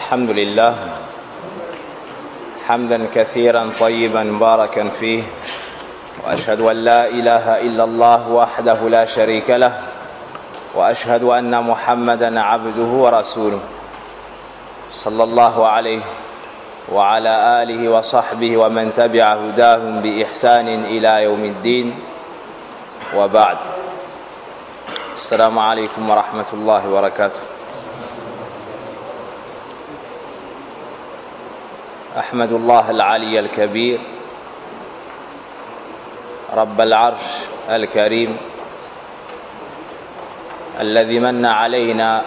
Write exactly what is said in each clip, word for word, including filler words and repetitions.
الحمد لله حمدا كثيرا طيبا مباركا فيه وأشهد أن لا إله إلا الله وحده لا شريك له وأشهد أن محمدا عبده ورسوله صلى الله عليه وعلى آله وصحبه ومن تبع هداهم بإحسان إلى يوم الدين وبعد السلام عليكم ورحمة الله وبركاته. أحمد الله العلي الكبير رب العرش الكريم الذي من علينا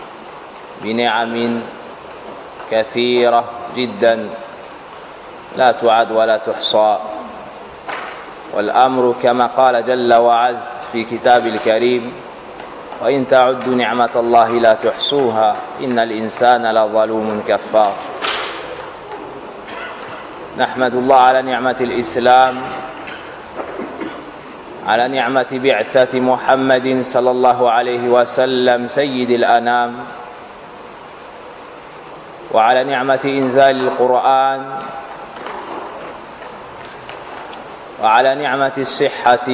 بنعم كثيرة جدا لا تعد ولا تحصى، والأمر كما قال جل وعز في كتاب الكريم: وإن تعدوا نعمة الله لا تحصوها إن الإنسان لظلوم كفار. نحمد الله على نعمة الإسلام، على نعمة بعثة محمد صلى الله عليه وسلم سيد الأنام، وعلى نعمة إنزال القرآن، وعلى نعمة الصحة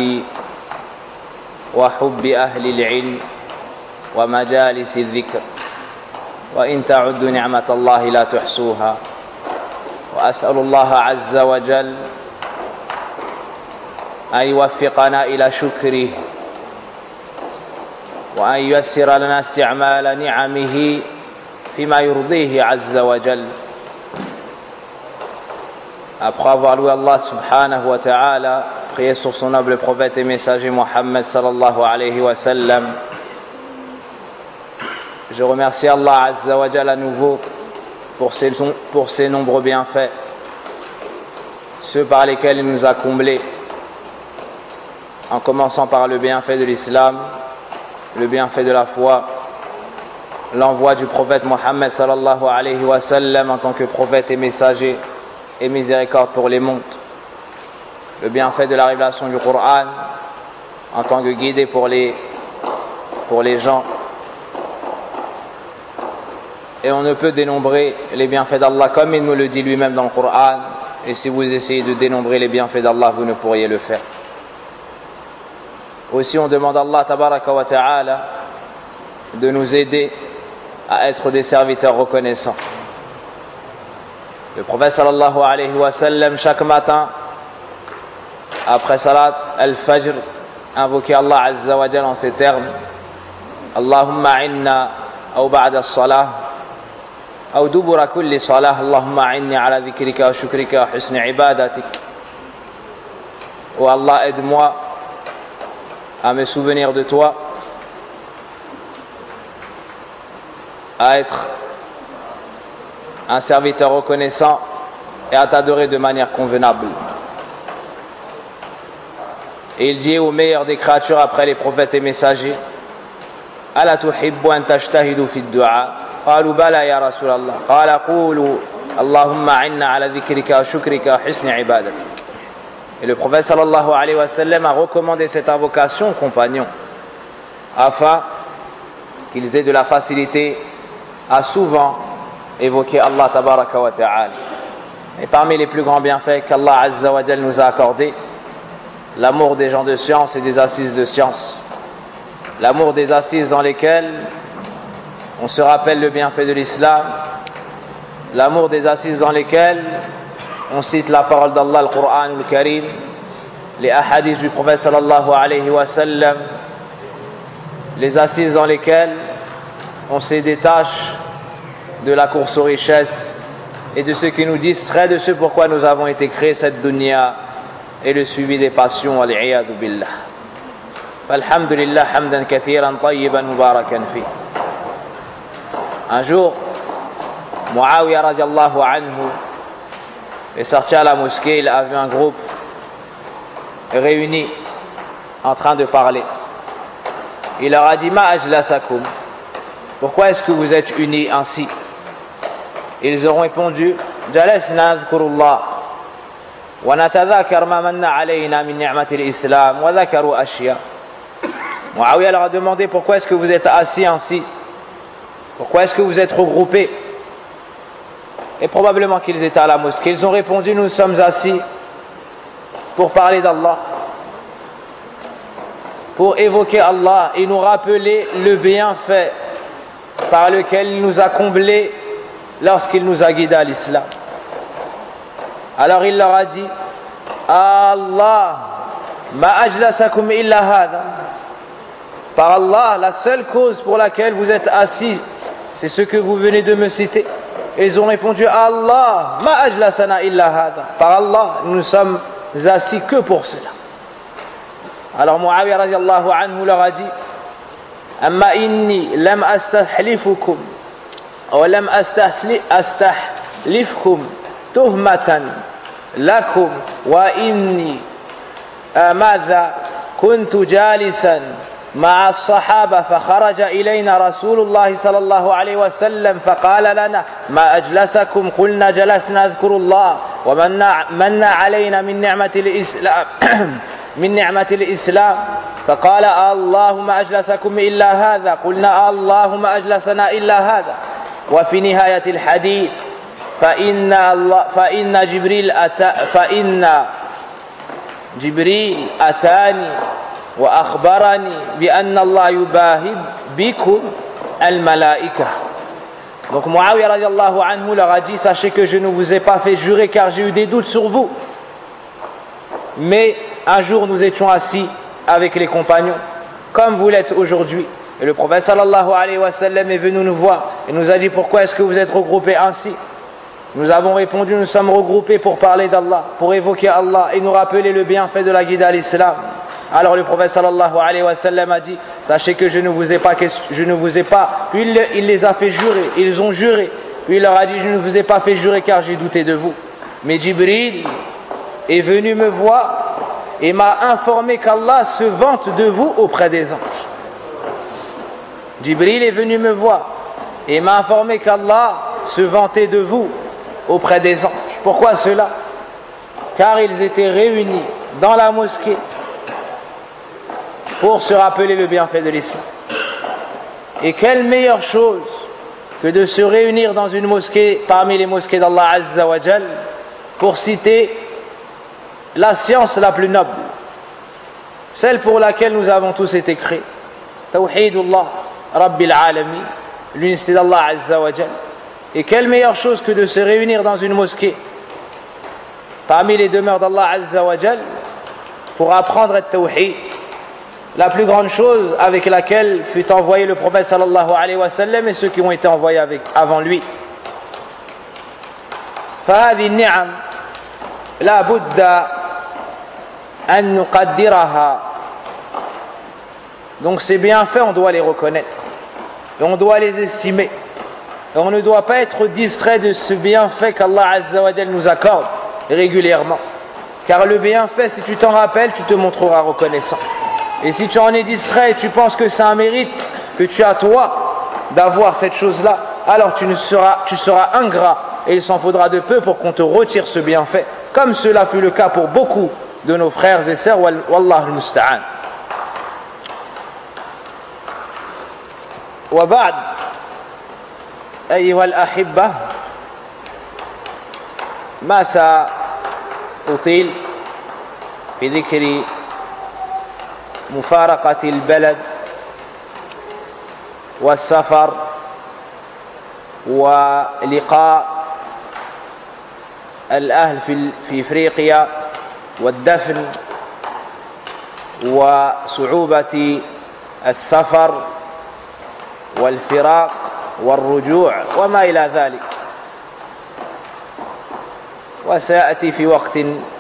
وحب أهل العلم ومجالس الذكر. وإن تعدوا نعمة الله لا تحصوها. وأسأل الله عز وجل أن يوفقنا إلى شكره وأن ييسر لنا استعمال نعمه فيما يرضيه عز وجل. Après avoir loué Allah subhanahu wa ta'ala, prié sur son noble prophète et messager Mohammed sallallahu alayhi wa sallam, je remercie Allah azza wa jalla à nouveau pour ses, pour ses nombreux bienfaits, ceux par lesquels il nous a comblés, en commençant par le bienfait de l'islam, le bienfait de la foi, l'envoi du prophète Mohammed sallallahu alayhi wa sallam en tant que prophète et messager et miséricorde pour les mondes, le bienfait de la révélation du Coran en tant que guidé pour les, pour les gens. Et on ne peut dénombrer les bienfaits d'Allah comme il nous le dit lui-même dans le Coran, et si vous essayez de dénombrer les bienfaits d'Allah, vous ne pourriez le faire. Aussi on demande à Allah tabaraka wa ta'ala de nous aider à être des serviteurs reconnaissants. Le prophète sallallahu alayhi wa sallam, chaque matin, après salat al-fajr, invoquait Allah azza wa jalla en ces termes: Allahumma inna ou ba'da as-salah ou dubura kulli salah, Allahumma inni ala dhikrika wa shukrika wa husni ibadatik. Oh Allah, aide-moi à me souvenir de toi, à être un serviteur reconnaissant et à t'adorer de manière convenable. Et il dit au meilleur des créatures après les prophètes et messagers: Ala tuhibbu an tajtahidu fi ad-du'a? Qalu bala ya Rasulallah. Qala qulu Allahumma inna ala dhikrika wa shukrika wa husni ibadatik. Et le prophète sallallahu alayhi wa sallam a recommandé cette invocation aux compagnons afin qu'ils aient de la facilité à souvent évoquer Allah tabaraka wa ta'ala. Et parmi les plus grands bienfaits qu'Allah azza wa jalla nous a accordés, l'amour des gens de science et des assises de science, l'amour des assises dans lesquelles on se rappelle le bienfait de l'islam, l'amour des assises dans lesquelles on cite la parole d'Allah, le Coran ou le Karim, les ahadiths du prophète sallallahu alayhi wa sallam, les assises dans lesquelles on se détache de la course aux richesses et de ce qui nous distrait de ce pourquoi nous avons été créés, cette dunya, et le suivi des passions, wal-'iyadhu billah. Alhamdulillah hamdan kathiran tayyiban mubarakan fi. Un jour, Muawiya radiallahu anhu est sorti à la mosquée. Il a vu un groupe réuni en train de parler. Il leur a dit: Ma ajlasakum, pourquoi est-ce que vous êtes unis ainsi? Ils auront répondu: Jalasna nadhkurullah wa natadhakar ma manna alayna min ni'mati al-islam wa dhakaru ashya. Muawiya leur a demandé: pourquoi est-ce que vous êtes assis ainsi? Pourquoi est-ce que vous êtes regroupés? Et probablement qu'ils étaient à la mosquée. Ils ont répondu, nous sommes assis pour parler d'Allah, pour évoquer Allah et nous rappeler le bienfait par lequel il nous a comblés lorsqu'il nous a guidés à l'islam. Alors il leur a dit, Allah, ma ajlasakum illa hada. Par Allah, la seule cause pour laquelle vous êtes assis, c'est ce que vous venez de me citer. Et ils ont répondu, Allah, ma ajlasana illa hada. Par Allah, nous ne sommes assis que pour cela. Alors Muawiyah radiallahu anhu leur a dit, amma inni lam astahlifukum ou lam astahlifkum tuhmatan lakum wa inni madha kuntu jalisan مع الصحابة فخرج إلينا رسول الله صلى الله عليه وسلم فقال لنا ما أجلسكم قلنا جلسنا نذكر الله ومن علينا من نعمة الإسلام من نعمة الإسلام فقال اللهم أجلسكم إلا هذا قلنا اللهم أجلسنا إلا هذا وفي نهاية الحديث فإن الله فإن جبريل أتى فإن جبريل أتاني وأخبرني بأن الله يباهي بكم الملائكة. Donc Muawiyah radiallahu anhu leur a dit, sachez que je ne vous ai pas fait jurer car j'ai eu des doutes sur vous. Mais un jour nous étions assis avec les compagnons, comme vous l'êtes aujourd'hui. Et le prophète sallallahu alayhi wa sallam est venu nous voir et nous a dit, pourquoi est-ce que vous êtes regroupés ainsi? Nous avons répondu, nous sommes regroupés pour parler d'Allah, pour évoquer Allah et nous rappeler le bienfait de la guide à l'islam. Alors le prophète sallallahu alayhi wa sallam a dit, sachez que je ne vous ai pas, je ne vous ai pas, puis il, il les a fait jurer, ils ont juré, puis il leur a dit, je ne vous ai pas fait jurer car j'ai douté de vous. Mais Jibril est venu me voir et m'a informé qu'Allah se vante de vous auprès des anges. Jibril est venu me voir et m'a informé qu'Allah se vantait de vous auprès des anges. Pourquoi cela? Car ils étaient réunis dans la mosquée pour se rappeler le bienfait de l'islam. Et quelle meilleure chose que de se réunir dans une mosquée parmi les mosquées d'Allah Azza wa Jal pour citer la science la plus noble, celle pour laquelle nous avons tous été créés, Tawhidullah Rabbil Alamin, l'unicité d'Allah Azza wa Jal. Et quelle meilleure chose que de se réunir dans une mosquée parmi les demeures d'Allah Azza wa Jal pour apprendre le Tawhid, la plus grande chose avec laquelle fut envoyé le prophète sallallahu alayhi wa sallam et ceux qui ont été envoyés avec, avant lui. فهذه النعم لا بد أن نقدرها. Donc ces bienfaits, on doit les reconnaître et on doit les estimer. Et on ne doit pas être distrait de ce bienfait qu'Allah Azza wa Jal nous accorde régulièrement. Car le bienfait, si tu t'en rappelles, tu te montreras reconnaissant. Et si tu en es distrait et tu penses que c'est un mérite que tu as toi d'avoir cette chose-là, alors tu, ne seras, tu seras ingrat et il s'en faudra de peu pour qu'on te retire ce bienfait, comme cela fut le cas pour beaucoup de nos frères et sœurs. Wallahu al-musta'an. Wa ba'd, ayyuha al-ahibba, ma sa'util fi dhikri مفارقة البلد والسفر ولقاء الأهل في في إفريقيا والدفن وصعوبة السفر والفراق والرجوع وما إلى ذلك. وسيأتي في وقت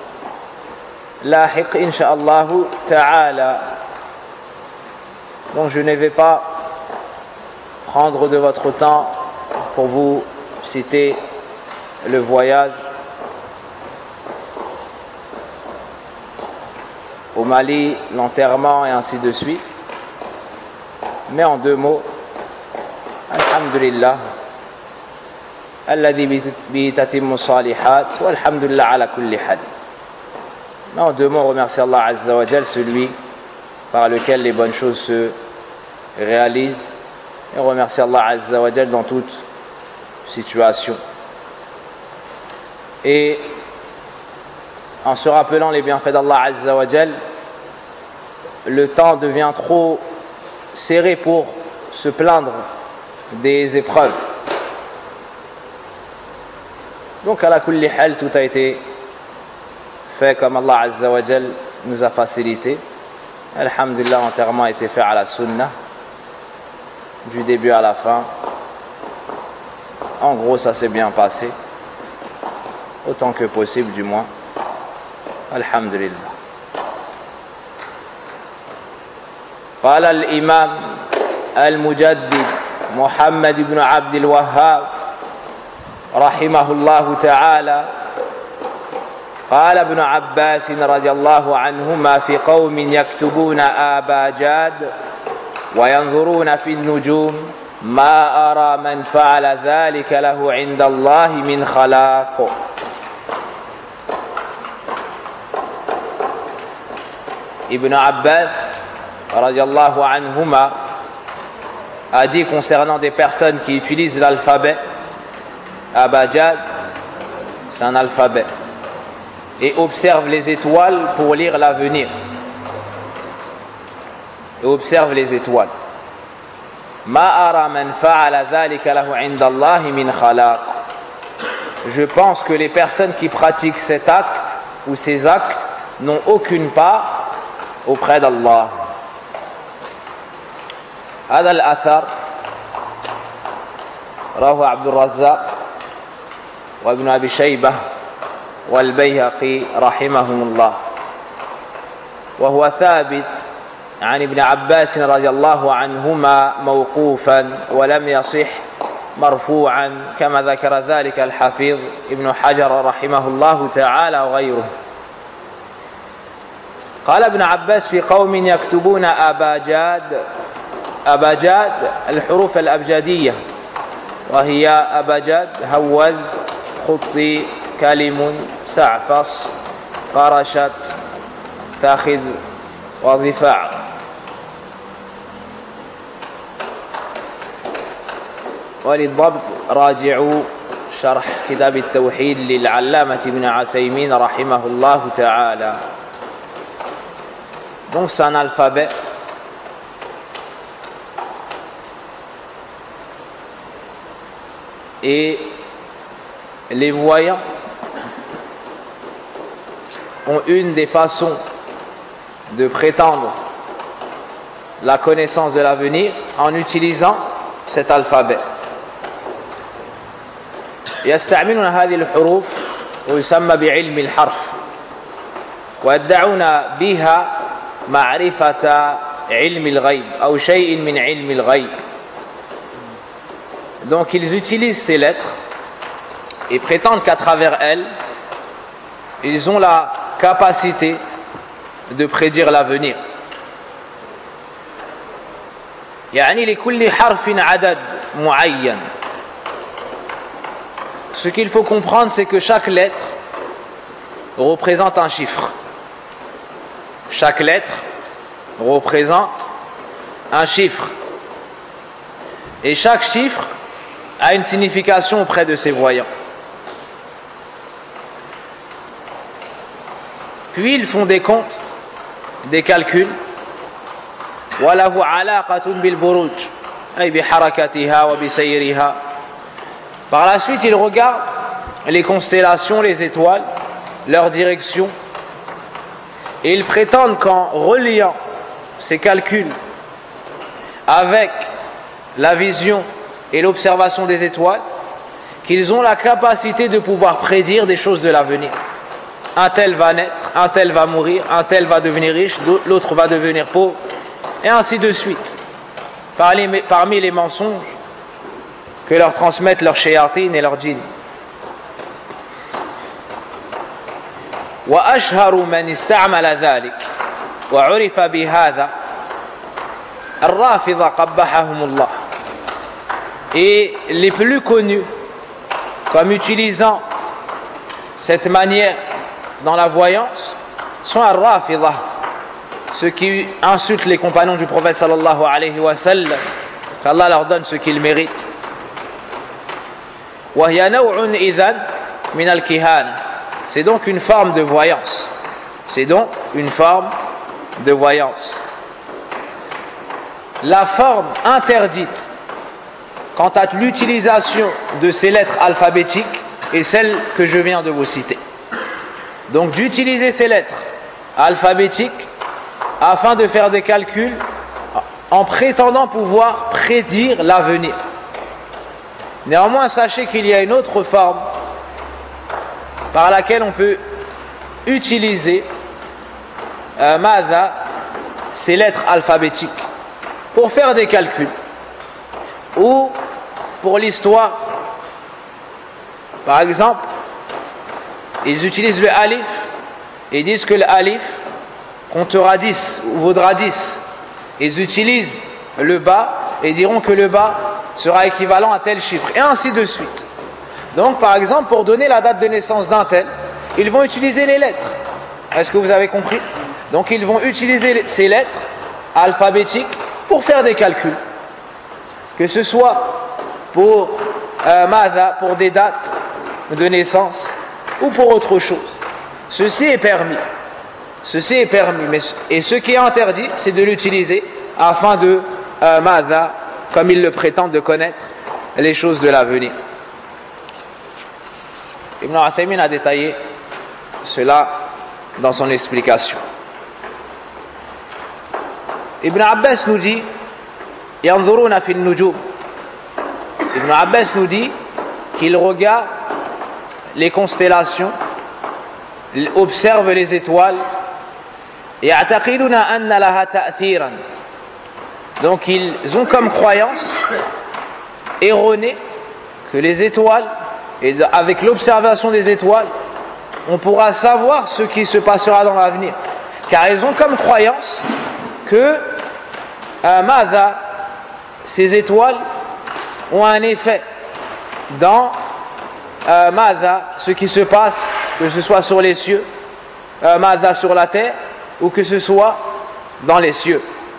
لاحق إن شاء الله تعالى. Donc je ne vais pas prendre de votre temps pour vous citer le voyage au Mali, l'enterrement et ainsi de suite. Mais en deux mots, Alhamdulillah, alladhi bihi tatimmu salihat, walhamdulillah ala kulli hal. Mais en deux mots, on remercie Allah Azza wa Jal, celui par lequel les bonnes choses se réalisent, et on remercie Allah Azza wa Jal dans toute situation. Et en se rappelant les bienfaits d'Allah Azza wa Jal, le temps devient trop serré pour se plaindre des épreuves. Donc à la kulli hal, tout a été fait comme Allah Azza wa Jal nous a facilité. Alhamdulillah, l'enterrement a été fait à la sunnah, du début à la fin. En gros, ça s'est bien passé, autant que possible du moins. Alhamdulillah. قال الإمام المجدد محمد بن عبد الوهاب رحمه الله تعالى: قال ابن عباس رضي الله عنهما في قوم يكتبون آبا جاد وينظرون في النجوم ما أرى من فعل ذلك له عند الله من خلاق. Ibn Abbas radiallahu anhuma a dit concernant des personnes qui utilisent l'alphabet, abajad, c'est un alphabet, et observent les étoiles pour lire l'avenir, et observent les étoiles. Ma ara man fa'ala dhalika lahu 'inda Allah min khalaq. Je pense que les personnes qui pratiquent cet acte ou ces actes n'ont aucune part auprès d'Allah. هذا الأثر رواه عبد الرزاق وابن أبي شيبة والبيهقي رحمهم الله، وهو ثابت عن ابن عباس رضي الله عنهما موقوفا ولم يصح مرفوعا كما ذكر ذلك الحفيظ ابن حجر رحمه الله تعالى وغيره. قال ابن عباس في قوم يكتبون أباجاد. أباجاد الحروف الأبجدية، وهي أباجاد هوز خطي كلم سعفص قرشت ثاخذ وضفاع. وللضبط راجعوا شرح كتاب التوحيد للعلامة ابن عثيمين رحمه الله تعالى. Donc c'est un alphabet et les voyants ont une des façons de prétendre la connaissance de l'avenir en utilisant cet alphabet. يستعملون هذه الحروف ويسمى بعلم الحرف ويدعون بها معرفة علم الغيب أو شيء من علم الغيب. Donc ils utilisent ces lettres et prétendent qu'à travers elles, ils ont la capacité de prédire l'avenir. يعني لكل حرف عدد معين. Ce qu'il faut comprendre, c'est que chaque lettre représente un chiffre. Chaque lettre représente un chiffre. Et chaque chiffre a une signification auprès de ses voyants. Puis ils font des comptes, des calculs. وَلَهُ عَلَاقَةٌ بِالْبُرُوجِ أي بحركتها وبسيرها. Par la suite, ils regardent les constellations, les étoiles, leur direction, et ils prétendent qu'en reliant ces calculs avec la vision et l'observation des étoiles, qu'ils ont la capacité de pouvoir prédire des choses de l'avenir. Un tel va naître, un tel va mourir, un tel va devenir riche, l'autre va devenir pauvre, et ainsi de suite. Parmi les mensonges que leur transmettent leurs shayatin et leurs djinns. وأشهر من استعمل ذلك وعرف بهذا الرافضة قبحهم الله. Et les plus connus comme utilisant cette manière dans la voyance sont al-Rafida, ceux qui insultent les compagnons du prophète sallallahu alayhi wa sallam, qu'Allah leur donne ce qu'ils méritent. وهي نوع إذن min al-kihana. C'est donc une forme de voyance. C'est donc une forme de voyance. La forme interdite quant à l'utilisation de ces lettres alphabétiques est celle que je viens de vous citer. Donc d'utiliser ces lettres alphabétiques afin de faire des calculs en prétendant pouvoir prédire l'avenir. Néanmoins, sachez qu'il y a une autre forme par laquelle on peut utiliser euh, madha, ces lettres alphabétiques pour faire des calculs ou pour l'histoire. Par exemple, ils utilisent le alif et disent que le alif comptera dix ou vaudra dix. Ils utilisent le bas et diront que le bas sera équivalent à tel chiffre, et ainsi de suite. Donc, par exemple, pour donner la date de naissance d'un tel, ils vont utiliser les lettres. Est-ce que vous avez compris? Donc, ils vont utiliser ces lettres alphabétiques pour faire des calculs, que ce soit pour euh, madha, pour des dates de naissance, ou pour autre chose. Ceci est permis. Ceci est permis, mais, et ce qui est interdit, c'est de l'utiliser afin de euh, madha, comme ils le prétendent, de connaître les choses de l'avenir. Ibn Uthaymin a détaillé cela dans son explication. Ibn Abbas nous dit Yanzuruna fi an-nujum. Ibn Abbas nous dit qu'il regarde les constellations, il observe les étoiles. Ya'taqiduna anna laha ta'thiran. Donc ils ont comme croyance erronée que les étoiles, et avec l'observation des étoiles, on pourra savoir ce qui se passera dans l'avenir. Car ils ont comme croyance que euh, madha, ces étoiles ont un effet dans euh, madha, ce qui se passe, que ce soit sur les cieux, euh, madha sur la terre, ou que ce soit dans les cieux.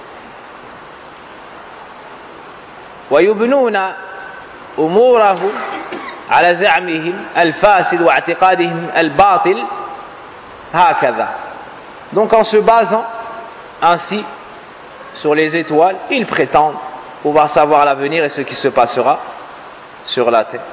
ويبنون أمورهم على زعمهم الفاسد واعتقادهم الباطل هكذا. Donc en se basant ainsi sur les étoiles, ils prétendent pouvoir savoir l'avenir et ce qui se passera sur la terre.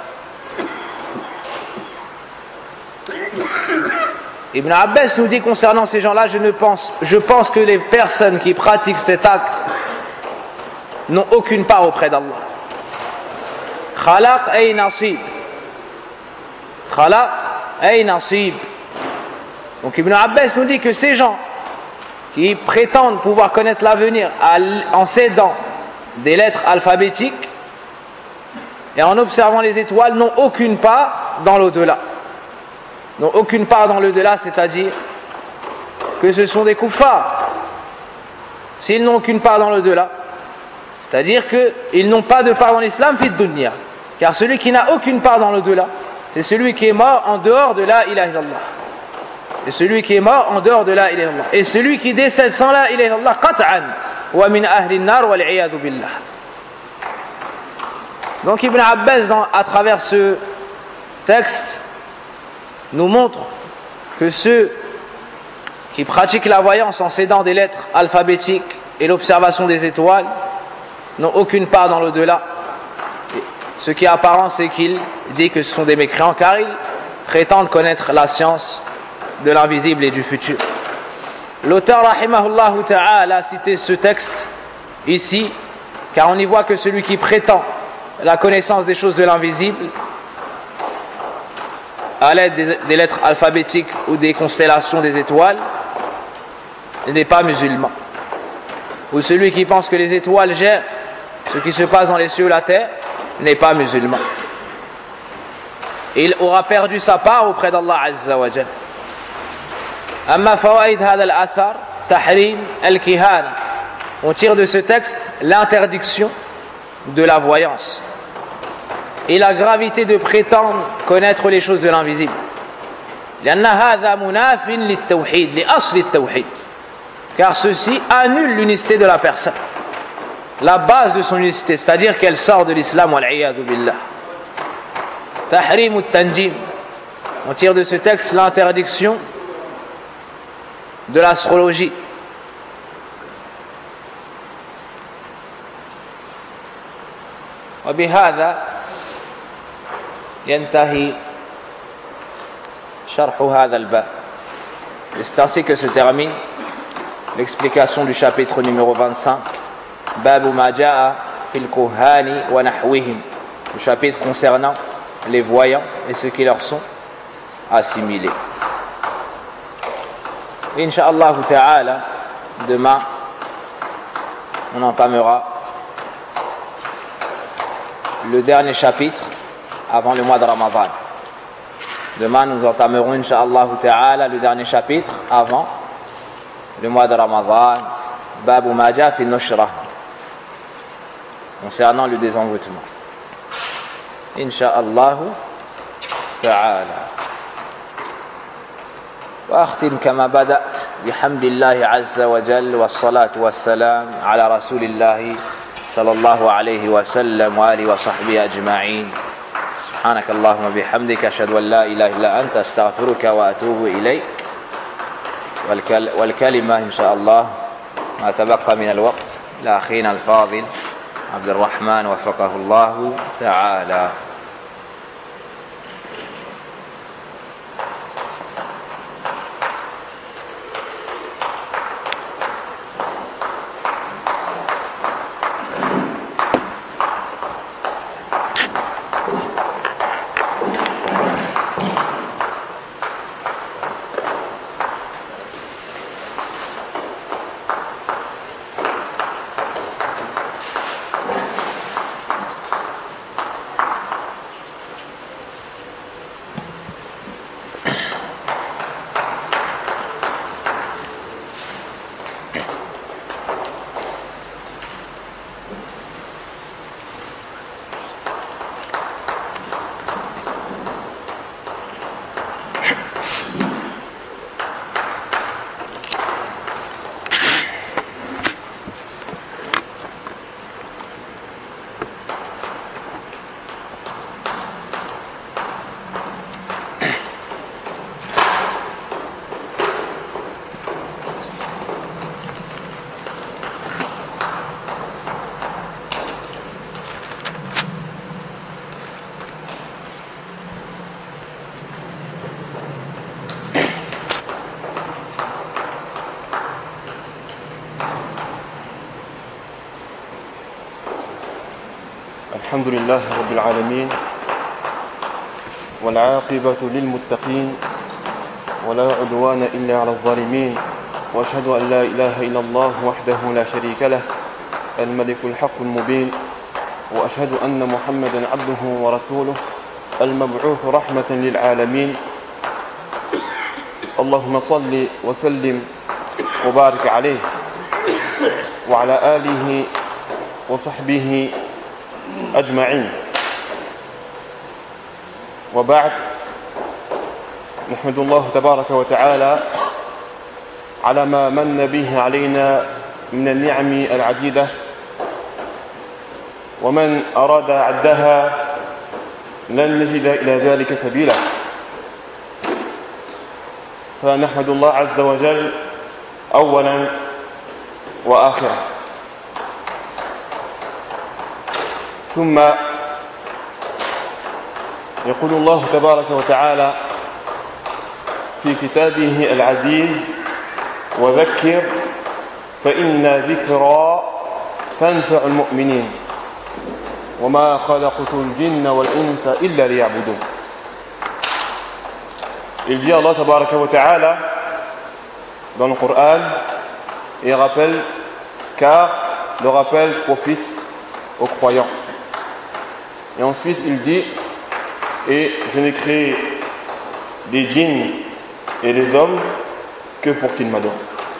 Ibn Abbas nous dit concernant ces gens-là, je, ne pense, je pense que les personnes qui pratiquent cet acte n'ont aucune part auprès d'Allah. Khalaq ay nasib. Khalaq ay nasib. Donc Ibn Abbas nous dit que ces gens qui prétendent pouvoir connaître l'avenir en s'aidant des lettres alphabétiques et en observant les étoiles n'ont aucune part dans l'au-delà. N'ont aucune part dans l'au-delà, c'est-à-dire que ce sont des kuffars. S'ils n'ont aucune part dans l'au-delà, c'est-à-dire qu'ils n'ont pas de part dans l'islam fit dunya. Car celui qui n'a aucune part dans l'au-delà, c'est celui qui est mort en dehors de la ilaha illallah. Et celui qui est mort en dehors de la ilaha illallah. Et celui qui décède sans la ilaha illallah, qat'an, wa min ahli an-nar wal iyadu billah. Donc Ibn Abbas, dans, à travers ce texte, nous montre que ceux qui pratiquent la voyance en s'aidant des lettres alphabétiques et l'observation des étoiles n'ont aucune part dans l'au-delà. Ce qui est apparent, c'est qu'il dit que ce sont des mécréants, car ils prétendent connaître la science de l'invisible et du futur. L'auteur, rahimahullah ta'ala, a cité ce texte ici, car on y voit que celui qui prétend la connaissance des choses de l'invisible à l'aide des, des lettres alphabétiques ou des constellations des étoiles n'est pas musulman. Ou celui qui pense que les étoiles gèrent ce qui se passe dans les cieux ou la terre n'est pas musulman. Et il aura perdu sa part auprès d'Allah Azza wa Jal. Amma fawaid hada al-athar tahrim al-kihana. On tire de ce texte l'interdiction de la voyance et la gravité de prétendre connaître les choses de l'invisible. لأن هذا مناف للتوحيد لأصل التوحيد. Car ceci annule l'unicité de la personne, la base de son unicité, c'est-à-dire qu'elle sort de l'islam wal iyadu billah. Tahrim al-tanjim, On tire de ce texte l'interdiction de l'astrologie. وبهذا ينتهي شرح هذا الباب. C'est ainsi que se termine l'explication du chapitre numéro vingt-cinq, Bab ma jaa fil kuhani wa nahwihim, le chapitre concernant les voyants et ceux qui leur sont assimilés. Inch'Allah ta'ala, demain on entamera le dernier chapitre avant le mois de Ramadan. Demain nous entamerons Inch'Allah ta'ala le dernier chapitre avant le mois de Ramadan, Bab ma jaa fi nushra, concernant le désenvoûtement. Inch'Allah ta'ala. وأختم كما بدأت بحمد الله عز وجل والصلاة والسلام على رسول الله صلى الله عليه وسلم وآله وصحبه أجمعين. سبحانك اللهم وبحمدك أشهد أن لا إله إلا أنت أستغفرك وأتوب إليك. والكلمة إن شاء الله ما تبقى من الوقت لأخينا الفاضل عبد الرحمن وفقه الله تعالى. الحمد لله رب العالمين والعاقبة للمتقين ولا عدوان إلا على الظالمين، وأشهد أن لا إله إلا الله وحده لا شريك له الملك الحق المبين، وأشهد أن محمدا عبده ورسوله المبعوث رحمة للعالمين. اللهم صل وسلم وبارك عليه وعلى آله وصحبه أجمعين. وبعد، نحمد الله تبارك وتعالى على ما من به علينا من النعم العديدة، ومن أراد عدها لن نجد إلى ذلك سبيلا. فنحمد الله عز وجل أولا وآخرا. ثم يقول الله تبارك وتعالى في كتابه العزيز: وذكر فإن ذكرى تنفع المؤمنين وما خلقت الجن والإنس إلا ليعبدون. Il dit Allah tabaraka wa ta'ala dans le Coran, et il rappelle, car le rappel profite aux croyants. Et ensuite il dit: et je n'ai créé les djinns et les hommes que pour qu'ils m'adorent.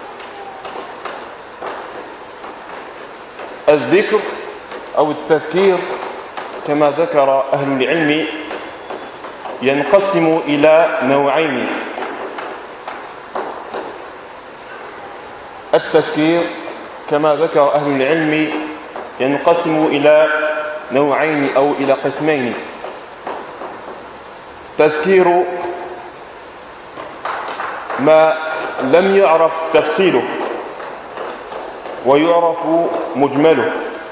الذكر أو التذكير كما ذكر أهل العلم ينقسم إلى نوعين. التذكير كما ذكر أهل العلم ينقسم إلى نوعين أو إلى قسمين: تذكير ما لم يعرف تفصيله ويعرف مجمله.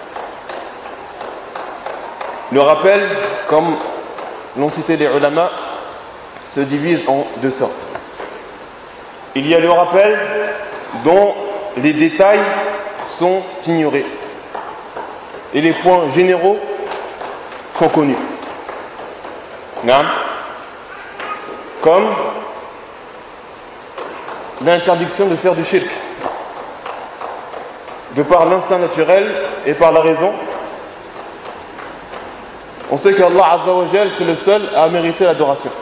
Le rappel, comme l'ont cité les ulama, se divise en deux sortes. Il y a le rappel dont les détails sont ignorés et les points généraux sont connus. Non. Comme l'interdiction de faire du shirk, de par l'instinct naturel et par la raison. On sait qu'Allah Azza wa Jal, c'est le seul à mériter l'adoration.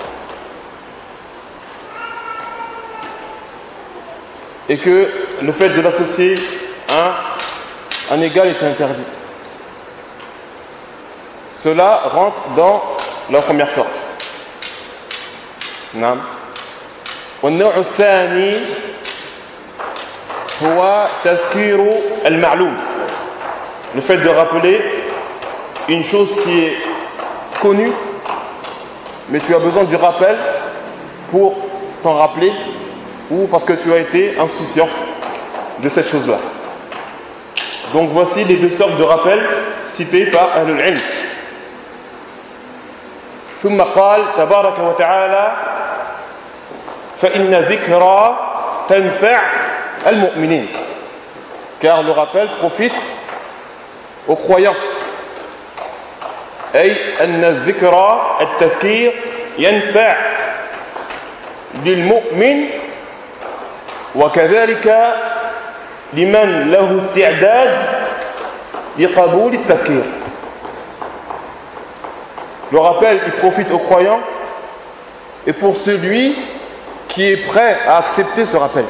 Et que le fait de l'associer à un égal est interdit. Cela rentre dans la première sorte. نعم. والنوع الثاني هو تذكير المعلوم. Le fait de rappeler une chose qui est connue, mais tu as besoin du rappel pour t'en rappeler, ou parce que tu as été insouciant de cette chose-là. Donc voici les deux sortes de rappels cités par Ahlul Ilm. ثم قال تبارك وتعالى فإن ذكرى تنفع المؤمنين. Car le rappel profite aux croyants. أي أن الذكرى التذكير ينفع للمؤمن وكذلك لمن له استعداد لقبول التذكير. Le rappel, il profite aux croyants et pour celui qui est prêt à accepter ce rappel.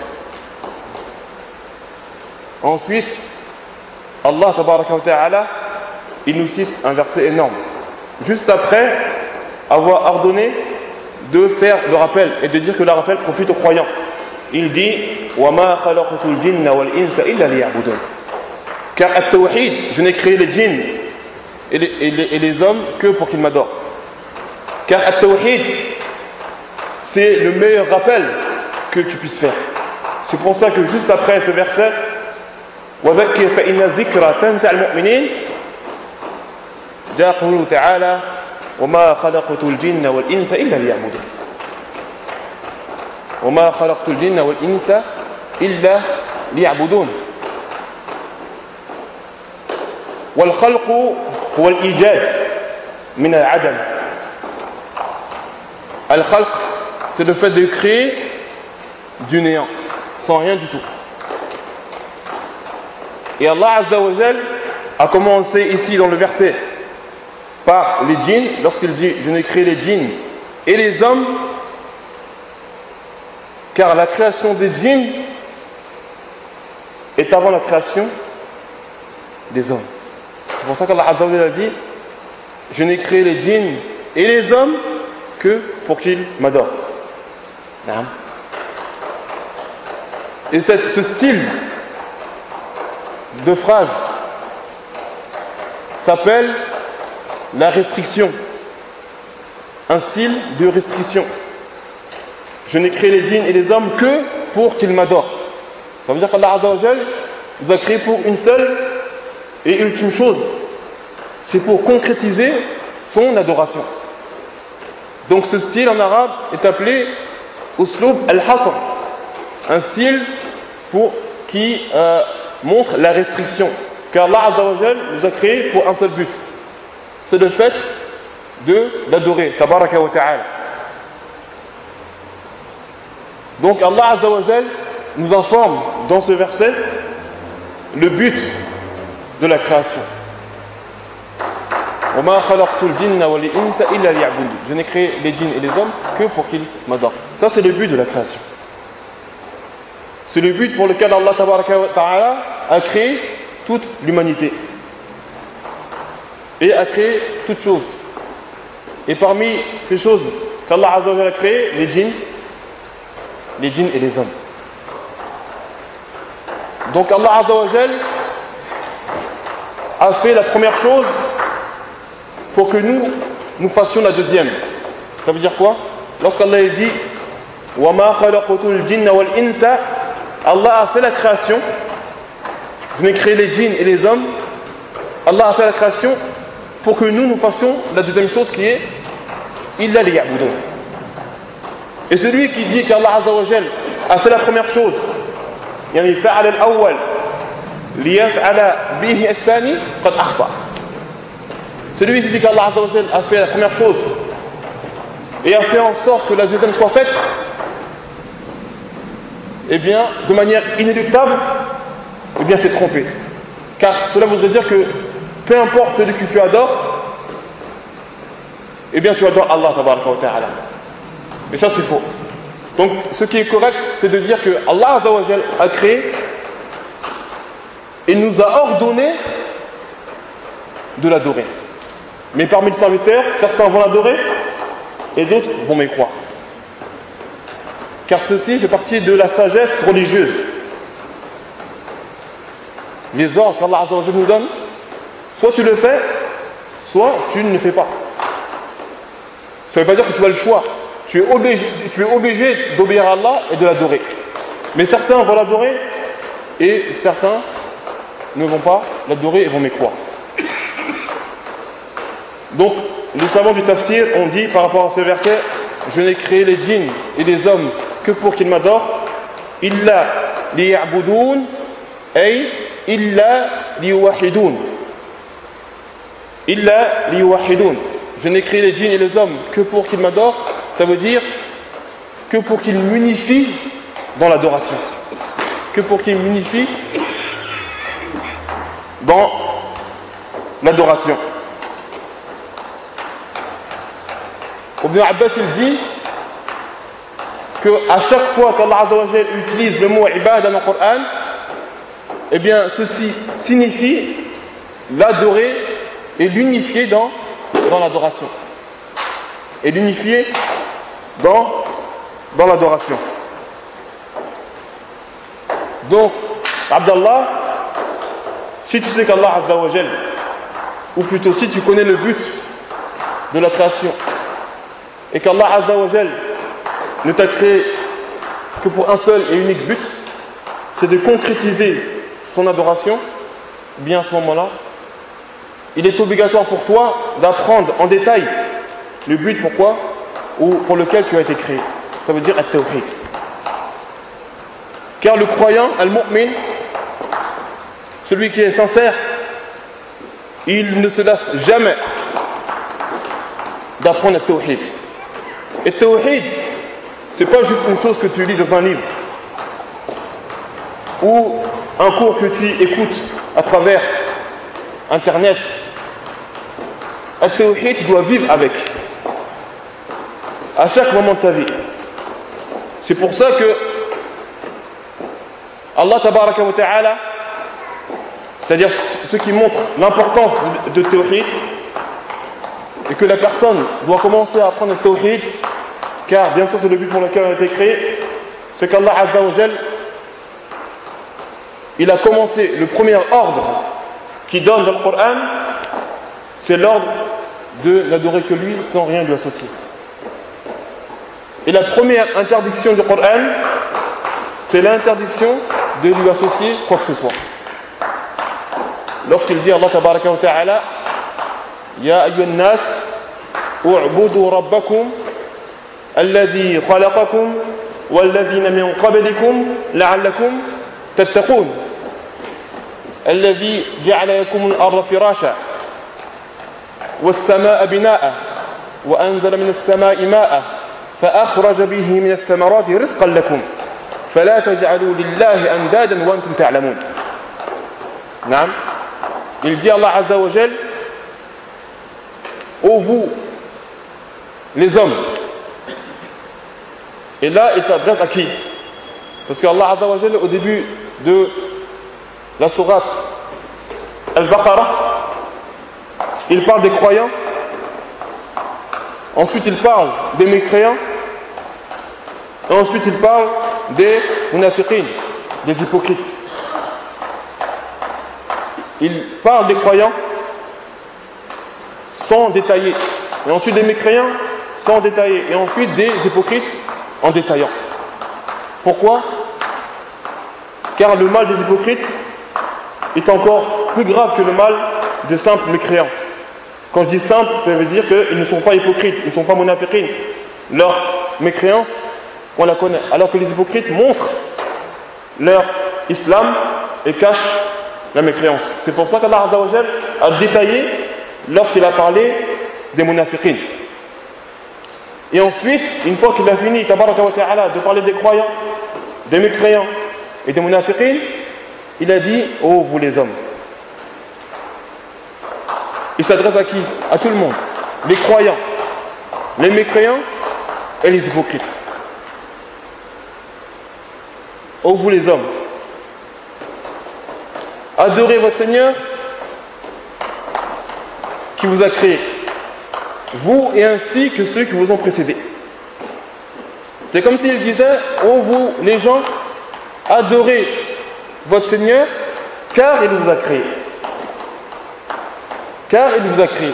Ensuite, Allah tabaraka wa ta'ala, il nous cite un verset énorme. Juste après avoir ordonné de faire le rappel et de dire que le rappel profite aux croyants. Il dit وَمَا خَلَقْتُ الْجِنَّ وَالْإِنسَ إِلَّا لِيَعْبُدُونَ. Car at-tawhid, je n'ai créé les djinns et les, et, les, et les hommes que pour qu'ils m'adorent. Car at-tawhid, c'est le meilleur rappel que tu puisses faire. C'est pour ça que juste après ce verset وَذَكِّرْ فَإِنَّ الذِّكْرَى تَنفَعُ الْمُؤْمِنِينَ جاء قوله تعالى وما خلقت الجن والإنس إلا ليعبدون. وما خلقت الجن والإنس إلا ليعبدون. والخلق هو الإيجاد من العدم. Al-Khalq, c'est le fait de créer du néant, sans rien du tout. Et Allah Azza wa Jal a commencé ici dans le verset par les djinns, lorsqu'il dit je n'ai créé les djinns et les hommes, car la création des djinns est avant la création des hommes. C'est pour ça qu'Allah Azza wa Jal a dit je n'ai créé les djinns et les hommes que pour qu'ils m'adorent. Et cette, ce style de phrase s'appelle la restriction. Un style de restriction. Je n'ai créé les djinns et les hommes que pour qu'ils m'adorent. Ça veut dire qu'Allah Azza wa Jal nous a créé pour une seule et ultime chose. C'est pour concrétiser son adoration. Donc ce style en arabe est appelé uslub al-hasr, un style pour, qui euh, montre la restriction. Car Allah Azza wa Jal nous a créé pour un seul but. C'est le fait de l'adorer, tabaraka wa ta'ala. Donc Allah Azza wa Jal nous informe dans ce verset le but de la création. Je n'ai créé les djinns et les hommes que pour qu'ils m'adorent. Ça c'est le but de la création. C'est le but pour lequel Allah tabaraka wa ta'ala a créé toute l'humanité et a créé toutes choses. Et parmi ces choses qu'Allah Azza wa Jalla a créées, les djinns, les djinns et les hommes. Donc Allah Azza wa Jalla a fait la première chose pour que nous, nous fassions la deuxième. Ça veut dire quoi? Lorsqu'Allah dit wa ma khalaqtul jinna wal insa, Allah a fait la création. Je n'ai créé les djinns et les hommes. Allah a fait la création pour que nous, nous fassions la deuxième chose qui est illa liya'budun. Et celui qui dit qu'Allah Azza wa Jal a fait la première chose, yani fa'al al-awwal liyaf'ala bihi al-thani, qad akhta. Celui qui dit qu'Allah Azza wa Jal a fait la première chose et a fait en sorte que la deuxième soit faite, eh bien, de manière inéluctable, eh bien, c'est trompé. Car cela voudrait dire que peu importe celui que tu adores, eh bien, tu adores Allah tabaraka wa ta'ala. Et ça, c'est faux. Donc, ce qui est correct, c'est de dire que Allah Azza wa Jal a créé et nous a ordonné de l'adorer. Mais parmi les serviteurs, certains vont l'adorer et d'autres vont mécroire. Car ceci fait partie de la sagesse religieuse. Les ordres qu'Allah Azza wa Jal nous donne, soit tu le fais, soit tu ne le fais pas. Ça ne veut pas dire que tu as le choix. Tu es obligé, tu es obligé d'obéir à Allah et de l'adorer. Mais certains vont l'adorer et certains ne vont pas l'adorer et vont mécroire. Donc, les savants du tafsir ont dit par rapport à ce verset, je n'ai créé les djinns et les hommes que pour qu'ils m'adorent, illa liya'budun, ay illa liyuwahidun. Illa liyuwahidun. Je n'ai créé les djinns et les hommes que pour qu'ils m'adorent, ça veut dire que pour qu'ils m'unifient dans l'adoration. Que pour qu'ils m'unifient dans l'adoration. Ibn Abbas il dit qu'à chaque fois qu'Allah Azza wa Jal utilise le mot ibada dans le Coran, eh bien ceci signifie l'adorer et l'unifier dans, dans l'adoration. Et l'unifier dans, dans l'adoration. Donc, Abdallah, si tu sais qu'Allah Azza wa Jal, ou plutôt si tu connais le but de la création, et qu'Allah Azza wa Jal ne t'a créé que pour un seul et unique but, c'est de concrétiser son adoration, bien à ce moment-là, il est obligatoire pour toi d'apprendre en détail le but pourquoi ou pour lequel tu as été créé. Ça veut dire at-tawhid. Car le croyant, al-mu'min, celui qui est sincère, il ne se lasse jamais d'apprendre at-tawhid. Et tawhid, c'est pas juste une chose que tu lis dans un livre ou un cours que tu écoutes à travers internet. At-tawhid, tu dois vivre avec à chaque moment de ta vie. C'est pour ça que Allah tabaraka wa ta'ala, c'est-à-dire ce qui montre l'importance de tawhid, et que la personne doit commencer à apprendre le tawhid, car bien sûr c'est le but pour lequel elle a été créée, c'est qu'Allah Azza wa Jal, il a commencé le premier ordre qu'il donne dans le Coran, c'est l'ordre de n'adorer que lui sans rien lui associer. Et la première interdiction du Coran, c'est l'interdiction de lui associer quoi que ce soit. Lorsqu'il dit Allah tabaraka wa ta'ala, Ya ayyuhan nas, u'budu rabbakum, alladhi khalaqakum, walladhina min qablikum, la'allakum tattaqun. الذي جعل لكم الأرض فراشا والسماء بناء وأنزل من السماء ماء فأخرج به من الثمرات رزقا لكم فلا تجعلوا لله أندادا وأنتم تعلمون. نعم. Il dit Allah Azza wa Jal, ô vous les hommes. Et là il s'adresse à qui? Parce que Allah Azza wa Jal au début de la sourate Al-Baqarah, il parle des croyants, ensuite il parle des mécréants, et ensuite il parle des munafiqin, des hypocrites. Il parle des croyants sans détailler, et ensuite des mécréants sans détailler, et ensuite des hypocrites en détaillant. Pourquoi? Car le mal des hypocrites est encore plus grave que le mal de simples mécréants. Quand je dis simple, ça veut dire qu'ils ne sont pas hypocrites, ils ne sont pas munafiqin. Leur mécréance, on la connaît. Alors que les hypocrites montrent leur islam et cachent la mécréance. C'est pour ça qu'Allah Azza wa Jal a détaillé lorsqu'il a parlé des munafiqin. Et ensuite, une fois qu'il a fini, tabaraka wa ta'ala, de parler des croyants, des mécréants et des munafiqin, il a dit: oh, vous les hommes. Il s'adresse à qui? À tout le monde. Les croyants, les mécréants et les hypocrites. Oh, vous les hommes, adorez votre Seigneur qui vous a créé, vous et ainsi que ceux qui vous ont précédés. C'est comme s'il disait: oh, vous les gens, adorez votre Seigneur car il vous a créé. Car il vous a créé.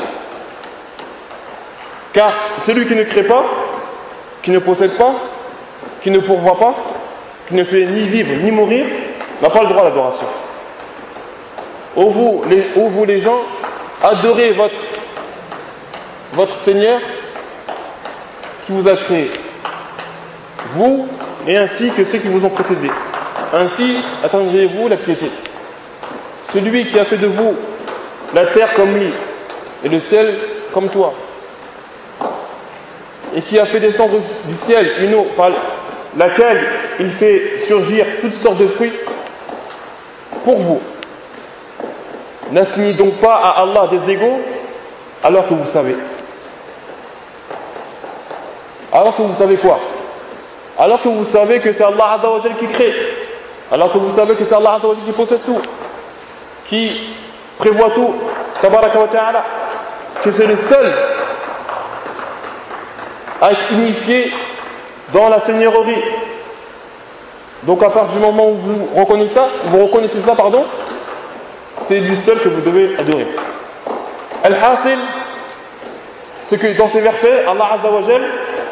Car celui qui ne crée pas, qui ne possède pas, qui ne pourvoit pas, qui ne fait ni vivre ni mourir, n'a pas le droit à l'adoration. Ô vous les, ô vous les gens, adorez votre, votre Seigneur qui vous a créé, vous et ainsi que ceux qui vous ont précédés. Ainsi attendez-vous la piété. Celui qui a fait de vous la terre comme lit et le ciel comme toit, et qui a fait descendre du ciel une eau par laquelle il fait surgir toutes sortes de fruits pour vous, n'assignez donc pas à Allah des égaux alors que vous savez. Alors que vous savez quoi? Alors que vous savez que c'est Allah Azza wa Jal qui crée, alors que vous savez que c'est Allah Azza wa Jal qui possède tout, qui prévoit tout, tabaraka wa ta'ala, que c'est le seul à être unifié dans la seigneurie. Donc à partir du moment où vous reconnaissez ça, vous reconnaissez ça, pardon, c'est lui seul que vous devez adorer. Al-Hasil, c'est que dans ces versets, Allah Azza wa Jal,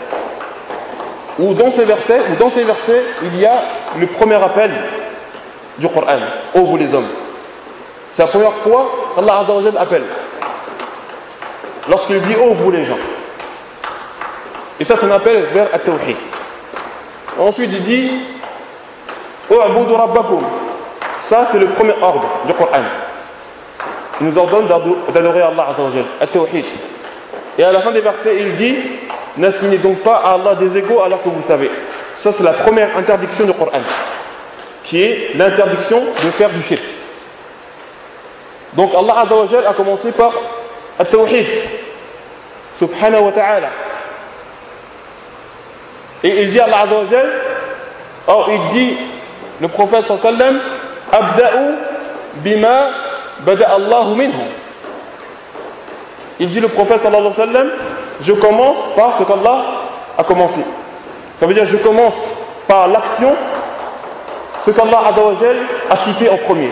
ou dans ces versets, ou dans ces versets, il y a le premier appel du Coran: ô vous les hommes. C'est la première fois qu'Allah Azza wa Jal appelle, lorsqu'il dit: ô vous les gens. Et ça, c'est un appel vers At-Tawhid. Ensuite, il dit: U'budu rabbakum. Ça, c'est le premier ordre du Coran. Il nous ordonne d'adorer Allah Azza wa Jal, At-Tawhid. Et à la fin des versets, il dit: n'assignez donc pas à Allah des égaux alors que vous savez. Ça, c'est la première interdiction du Coran, qui est l'interdiction de faire du shirk. Donc Allah Azza wa Jal a commencé par At-Tawhid, subhanahu wa ta'ala. Et il dit Allah Azza wa Jal, or il dit, le prophète sallallahu alayhi wa sallam: Abda'u bima bada Allahu minhu. Il dit, le prophète sallallahu alayhi wa sallam: je commence par ce qu'Allah a commencé. Ça veut dire, je commence par l'action, ce qu'Allah Azza wa Jal a cité en premier.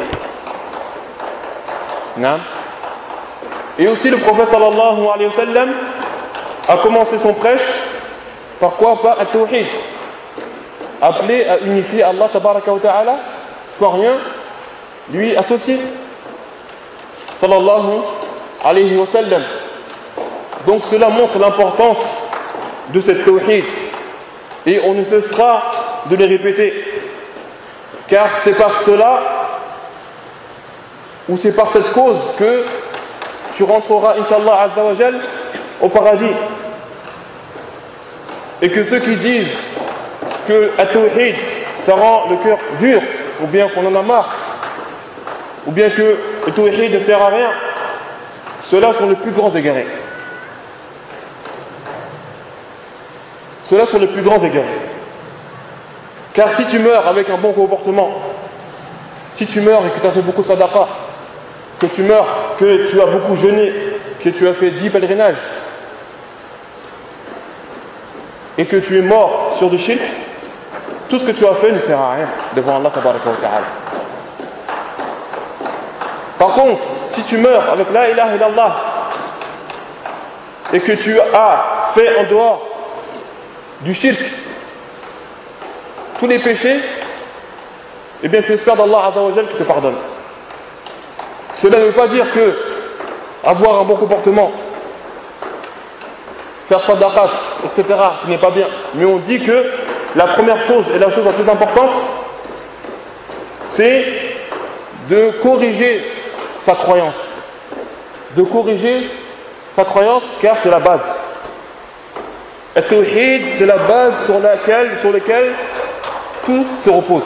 Non. Et aussi le prophète sallallahu alayhi wa sallam a commencé son prêche par quoi? Par At-Tawhid, appelé à unifier Allah tabaraka wa ta'ala sans rien lui associer, sallallahu alayhi wa sallam. Donc cela montre l'importance de cette Tawhid, et on ne cessera de les répéter, car c'est par cela, ou c'est par cette cause, que tu rentreras, Inch'Allah Azza wa Jal, au paradis. Et que ceux qui disent que At-Tawhid, ça rend le cœur dur, ou bien qu'on en a marre, ou bien que le Tawhid ne sert à rien, ceux-là sont les plus grands égarés. Ceux-là sont les plus grands égarés. Car si tu meurs avec un bon comportement, si tu meurs et que tu as fait beaucoup de sadaqa, que tu meurs, que tu as beaucoup jeûné, que tu as fait dix pèlerinages, et que tu es mort sur du shirk, tout ce que tu as fait ne sert à rien devant Allah tabaraka wa ta'ala. Par contre, si tu meurs avec la ilaha illallah et que tu as fait en dehors du shirk tous les péchés, eh bien tu espères d'Allah Azza wa Jal qui te pardonne. Cela ne veut pas dire que avoir un bon comportement, faire sadaqat, et cetera, ce n'est pas bien. Mais on dit que la première chose et la chose la plus importante, c'est de corriger sa croyance. De corriger sa croyance, car c'est la base. At-Tawhid, c'est la base sur laquelle, sur laquelle tout se repose.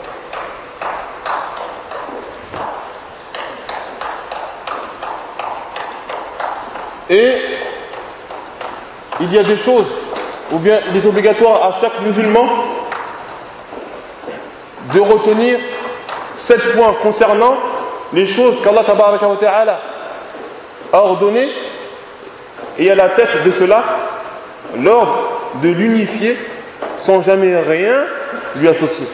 Et il y a des choses, ou bien il est obligatoire à chaque musulman de retenir sept points concernant les choses qu'Allah Tabaraka wa Ta'ala a ordonnées, et à la tête de cela, l'ordre de l'unifier sans jamais rien lui associer.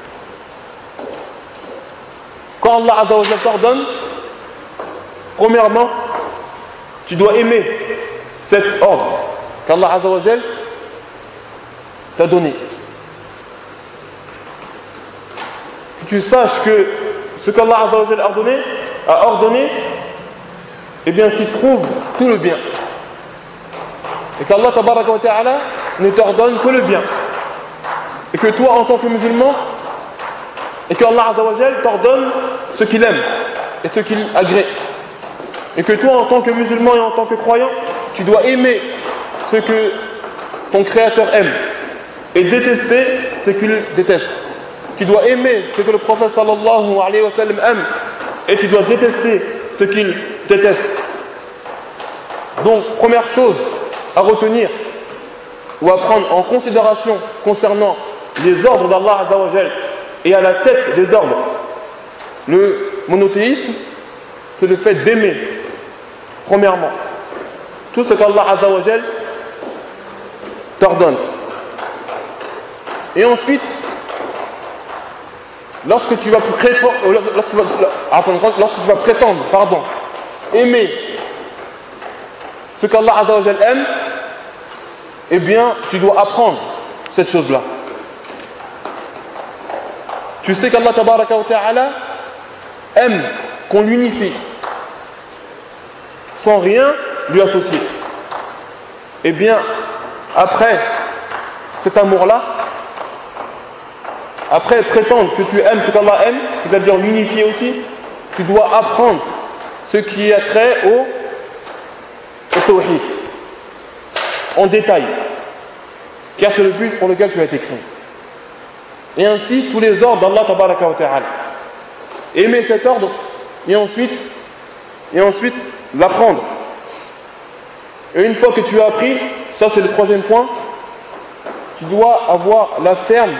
Quand Allah Azza wa Jalla t'ordonne, premièrement, tu dois aimer cet ordre qu'Allah Azza wa Jalla t'a donné. Que tu saches que ce qu'Allah Azza wa Jalla a ordonné, a ordonné, eh bien s'y trouve tout le bien. Et qu'Allah Tabaraka wa Ta'ala ne t'ordonne que le bien. Et que toi, en tant que musulman, et qu'Allah Azza wa Jalla t'ordonne ce qu'il aime et ce qu'il agrée. Et que toi, en tant que musulman et en tant que croyant, tu dois aimer ce que ton Créateur aime et détester ce qu'il déteste. Tu dois aimer ce que le prophète sallallahu alayhi wa sallam aime et tu dois détester ce qu'il déteste. Donc, première chose à retenir ou à prendre en considération concernant les ordres d'Allah Azza wa Jal et à la tête des ordres, le monothéisme, c'est le fait d'aimer, premièrement, tout ce qu'Allah Azza wa Jal t'ordonne. Et ensuite, lorsque tu vas prétendre, lorsque tu vas, lorsque tu vas prétendre pardon, aimer ce qu'Allah Azza wa Jal aime, eh bien, tu dois apprendre cette chose-là. Tu sais qu'Allah Tabaraka wa Ta'ala aime qu'on l'unifie sans rien lui associer. Eh bien, après cet amour-là, après prétendre que tu aimes ce qu'Allah aime, c'est-à-dire l'unifier aussi, tu dois apprendre ce qui a trait au, au tawhid en détail, car c'est le but pour lequel tu as été créé. Et ainsi tous les ordres d'Allah Tabaraka wa Ta'ala. Aimer cet ordre et ensuite et ensuite l'apprendre. Et une fois que tu as appris, ça c'est le troisième point, tu dois avoir la ferme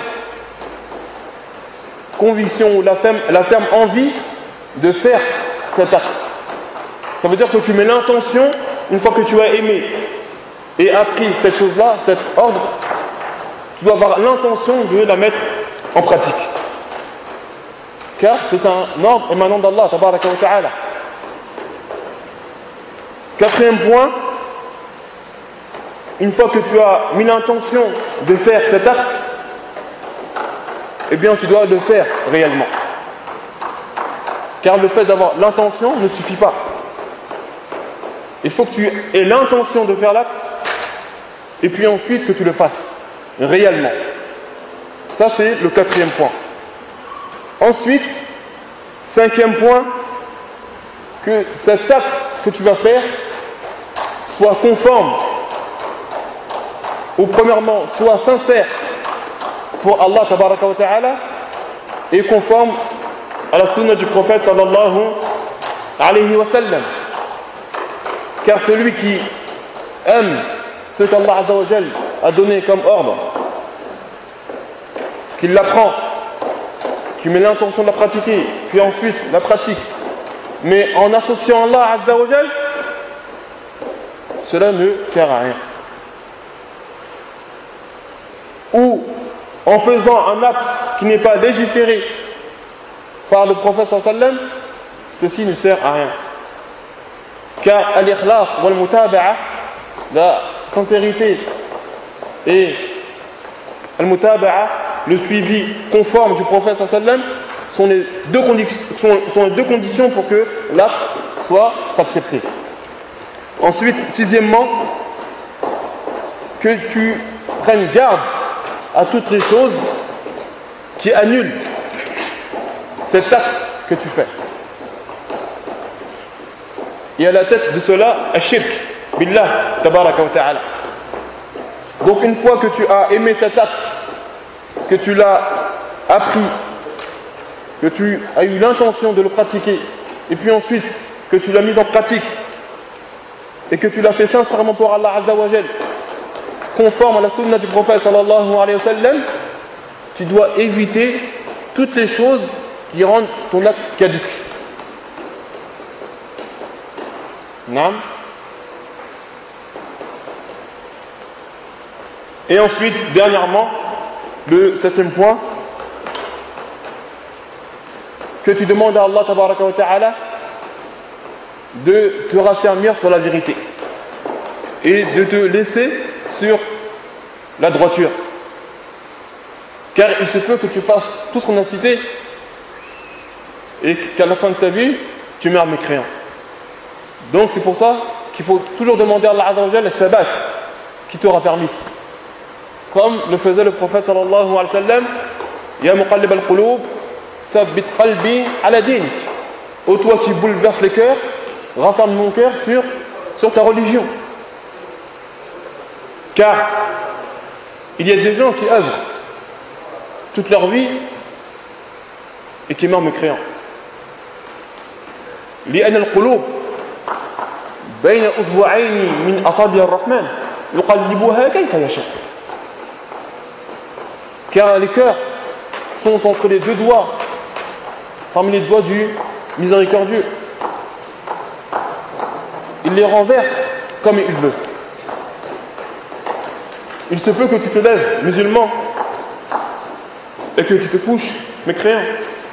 conviction ou la ferme, la ferme envie de faire cet acte. Ça veut dire que tu mets l'intention, une fois que tu as aimé et appris cette chose-là, cet ordre, tu dois avoir l'intention de la mettre en pratique. Car c'est un ordre émanant d'Allah Tabaraka wa Ta'ala. Quatrième point, une fois que tu as mis l'intention de faire cet acte, eh bien tu dois le faire réellement. Car le fait d'avoir l'intention ne suffit pas. Il faut que tu aies l'intention de faire l'acte et puis ensuite que tu le fasses réellement. Ça c'est le quatrième point. Ensuite, cinquième point, que cet acte que tu vas faire soit conforme ou premièrement soit sincère pour Allah Tabaraka wa Ta'ala et conforme à la sunna du prophète sallallahu alayhi wa sallam. Car celui qui aime ce qu'Allah Azza wa Jal a donné comme ordre, qu'il l'apprend, qui met l'intention de la pratiquer, puis ensuite la pratique, mais en associant Allah Azza wa Jal, cela ne sert à rien. Ou en faisant un acte qui n'est pas légiféré par le prophète sallallahu alayhi wa sallam, ceci ne sert à rien. Car al-ikhlas wal-mutaba'a, la sincérité et al-mutaba'a, le suivi conforme du prophète sallallahu alayhi wa sallam sont les deux conditions, sont, sont les deux conditions pour que l'acte soit accepté. Ensuite, sixièmement, que tu prennes garde à toutes les choses qui annulent cet acte que tu fais. Et à la tête de cela, ashirk billah tabaraka wa ta'ala. Donc une fois que tu as aimé cet acte, que tu l'as appris, que tu as eu l'intention de le pratiquer, et puis ensuite que tu l'as mis en pratique, et que tu l'as fait sincèrement pour Allah Azza wa Jal, conforme à la sunna du prophète sallallahu alayhi wa sallam, tu dois éviter toutes les choses qui rendent ton acte caduc. Naam. Et ensuite, dernièrement, le septième point, que tu demandes à Allah tabaraka wa ta'ala de te raffermir sur la vérité et de te laisser sur la droiture. Car il se peut que tu fasses tout ce qu'on a cité et qu'à la fin de ta vie, tu meurs mécréant. Donc c'est pour ça qu'il faut toujours demander à Allah Azza wa Jalla le sabat qui te raffermisse. Comme le faisait le prophète sallallahu alayhi wa sallam, Ya muqallib al-qulub, thabbit qalbi ala dinik. Ô toi qui bouleverse les cœurs, rafferme mon cœur sur, sur ta religion. Car il y a des gens qui œuvrent toute leur vie et qui meurent mécréants. لأن القلوب بين أصبعين من أصابع الرحمن يقلبها كيف يشاء. Car les cœurs sont entre les deux doigts, parmi les doigts du miséricordieux. Il les renverse comme il veut. Il se peut que tu te lèves musulman et que tu te couches mécréant,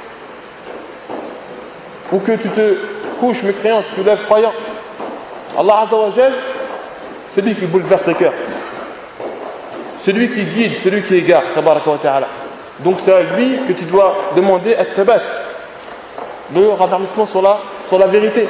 ou que tu te couches mécréant, tu te lèves croyant. Allah Azza wa Jal, c'est lui qui bouleverse les cœurs, c'est lui qui guide, c'est lui qui égare, tabaraka wa ta'ala. Donc c'est à lui que tu dois demander at-tabat, le raffermissement sur la, sur la vérité.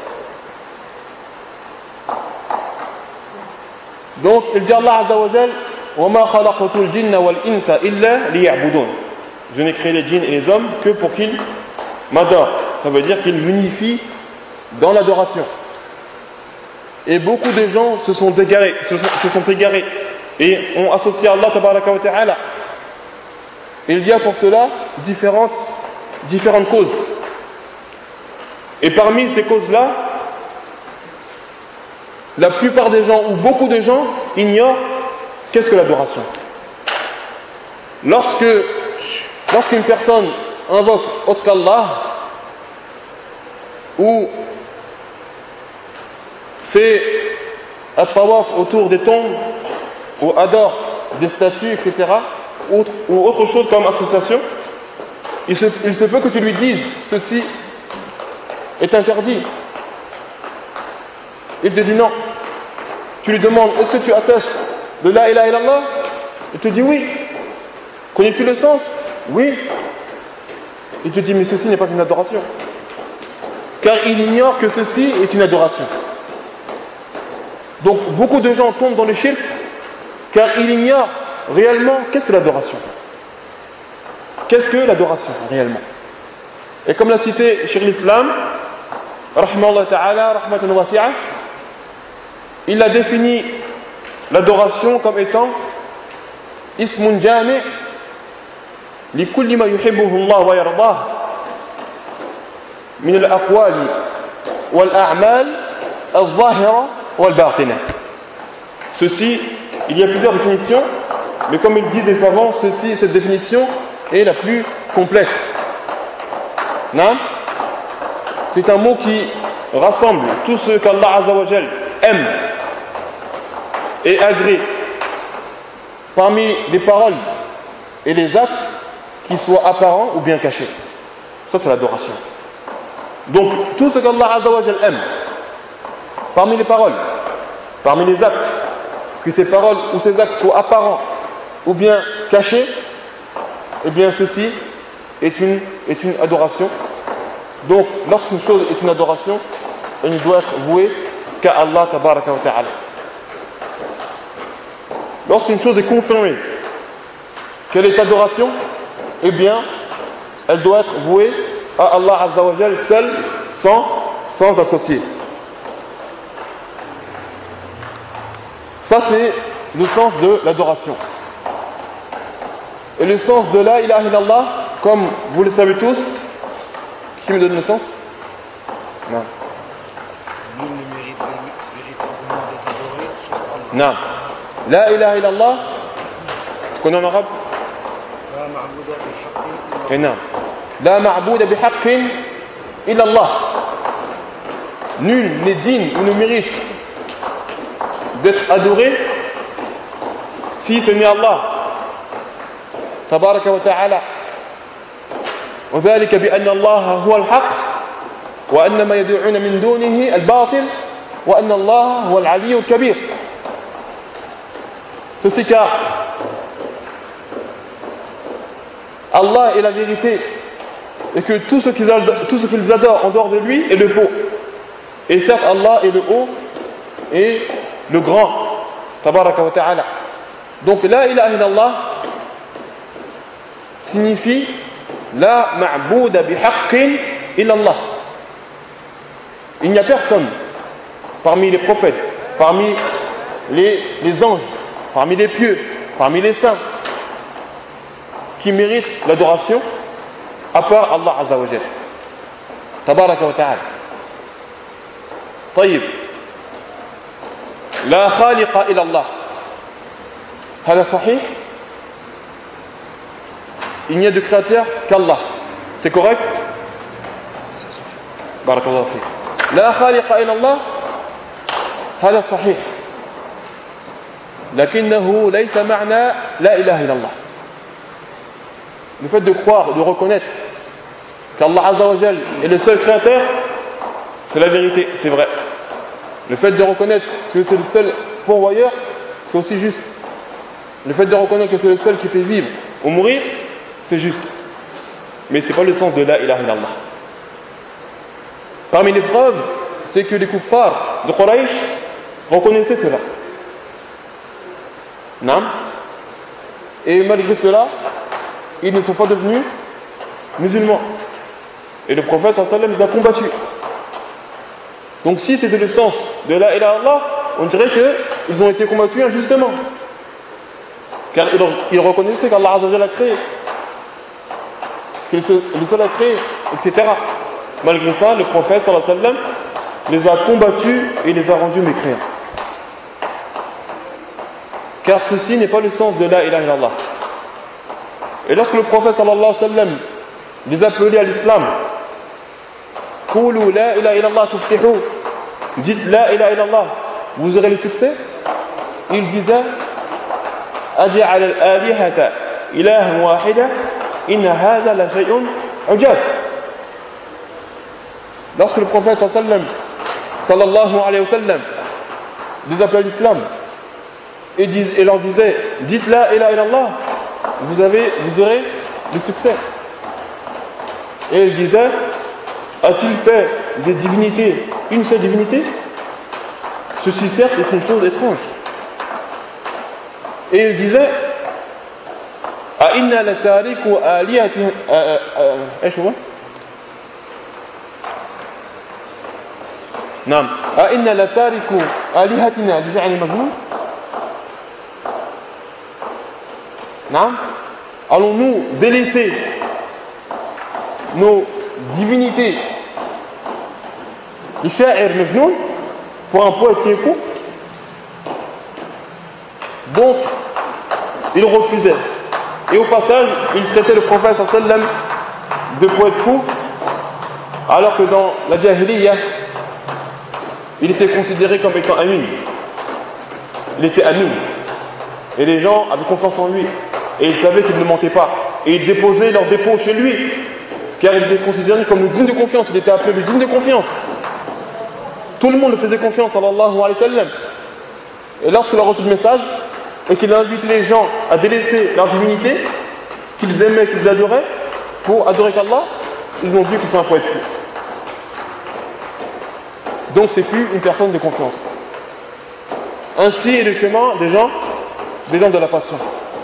Donc il dit Allah Azza wa Jal, وَمَا خَلَقْتُ الْجِنَّ وَالْإِنسَ إِلَّا لِيَعْبُدُونَ. Je n'ai créé les djinns et les hommes que pour qu'ils m'adorent. Ça veut dire qu'ils m'unifient dans l'adoration. Et beaucoup de gens se sont égarés, se sont, se sont égarés et ont associé Allah tabaraka wa ta'ala. Il y a pour cela différentes, différentes causes. Et parmi ces causes-là, la plupart des gens, ou beaucoup de gens, ignorent qu'est-ce que l'adoration. Lorsque, lorsqu'une personne invoque autre qu'Allah, ou fait un tawaf autour des tombes, ou adore des statues, et cetera, ou, ou autre chose comme association, il se, il se peut que tu lui dises ceci est interdit. Il te dit non. Tu lui demandes est-ce que tu attestes de la ilaha illallah? Il te dit oui. Connais-tu le sens? Oui. Il te dit mais ceci n'est pas une adoration. Car il ignore que ceci est une adoration. Donc beaucoup de gens tombent dans le shirk car ils ignorent réellement qu'est-ce que l'adoration. Qu'est-ce que l'adoration réellement? Et comme l'a cité Cheikh l'Islam, rahmallahu ta'ala, rahmatan wasi'a, il a défini l'adoration comme étant ismun jami' li kulli ma yuhibbuhu Allah wa yardah min al-aqwali wal a'mal al-zahira wal batina. Ceci, il y a plusieurs définitions, mais comme ils disent les savants, ceci, cette définition est la plus complète. Non? C'est un mot qui rassemble tout ce qu'Allah Azza wa Jal aime et agrée parmi les paroles et les actes qui soient apparents ou bien cachés. Ça c'est l'adoration. Donc tout ce qu'Allah Azza wa Jal aime parmi les paroles, parmi les actes, que ces paroles ou ces actes soient apparents ou bien cachés, eh bien ceci est une, est une adoration. Donc, lorsqu'une chose est une adoration, elle ne doit être vouée qu'à Allah tabaraka wa ta'ala. Lorsqu'une chose est confirmée qu'elle est adoration, eh bien, elle doit être vouée à Allah azza wa jal seul, sans, sans associer. Ça, c'est le sens de l'adoration. Et le sens de la ilaha illallah, comme vous le savez tous, qui me donne le sens? Non. Nul ne mérite véritablement d'être adoré sauf Allah. Non. La ilaha illallah, tu connais en arabe? La ma'bouda bihaqqin Et illa non. La ma'bouda bihaqqin illa Allah. Nul n'est digne ou ne mérite d'être adoré si ce n'est Allah tabaraka wa ta'ala. وذلك بأن الله هو الحق وأن ما يدعون من دونه الباطل وأن الله هو العلي الكبير. Ceci car Allah est la vérité et que tout ce qu'ils adorent, tout ce qu'ils adorent en dehors de lui est le faux. Et certes Allah est le haut et le grand tabaraka wa ta'ala. Donc la ilaha illallah signifie la ma'bouda bihaqqin illallah. Il n'y a personne parmi les prophètes, parmi les, les anges, parmi les pieux, parmi les saints qui mérite l'adoration à part Allah azza wa jalla tabaraka wa ta'ala. طيب لا خالق إلا الله هذا صحيح؟ Il n'y a de créateur qu'Allah. C'est correct? بارك الله فيك. لا خالق إلا الله هذا صحيح. لكنه ليس معنى لا إله إلا الله. Le fait de croire, de reconnaître qu'Allah Azza wa Jal est le seul créateur, c'est la vérité, c'est vrai. Le fait de reconnaître que c'est le seul pourvoyeur, c'est aussi juste. Le fait de reconnaître que c'est le seul qui fait vivre ou mourir, c'est juste. Mais ce n'est pas le sens de la ilaha illallah. Parmi les preuves, c'est que les kuffars de Quraysh reconnaissaient cela. Non? Et malgré cela, ils ne sont pas devenus musulmans. Et le prophète sallallahu alayhi wa sallam les a combattus. Donc si c'était le sens de la ilaha illallah, on dirait qu'ils ont été combattus injustement. Car ils reconnaissaient qu'Allah Azza wa Jalla a créé, qu'il est le seul à créer, et cetera. Malgré ça, le prophète sallallahu alayhi wa sallam les a combattus et les a rendus mécréants. Car ceci n'est pas le sens de la ilaha illallah. Et lorsque le prophète sallallahu alayhi wa sallam les appelait à l'islam, Qulu la ilaha illallah tuflihu, dites la ilaha illallah, vous aurez le succès. Il disait Aj'al al-alihata ilahan wahida inna hadha la shay'un ujab. Lorsque le prophète sallallahu alayhi wa sallam les appelait à l'islam et, dis, et leur disait dites la ilaha illallah, vous, avez, vous aurez le succès. Et il disait a-t-il fait des divinités une seule divinité? Ceci certes est une chose étrange. Et il disait a inna la tariku alihatina ايش هو؟ نعم a inna la tariku alihatina لجعل مجنون. نعم. Allons-nous délaisser nos divinités لشاعر مجنون, pour un poète qui est fou? Donc il refusait. Et au passage, il traitait le prophète sallallahu alayhi wa sallam de poète fou, alors que dans la Jahiliyyah, il était considéré comme étant amin. Il était amin. Et les gens avaient confiance en lui. Et ils savaient qu'il ne mentait pas. Et ils déposaient leurs dépôts chez lui, car il était considéré comme le digne de confiance. Il était appelé le digne de confiance. Tout le monde le faisait confiance, sallallahu alayhi wa sallam. Et lorsqu'il a reçu le message, et qu'il a invité les gens à délaisser leur divinité, qu'ils aimaient, qu'ils adoraient, pour adorer qu'Allah, ils ont dit que c'est un poète. Donc c'est plus une personne de confiance. Ainsi est le chemin des gens, des gens de la passion.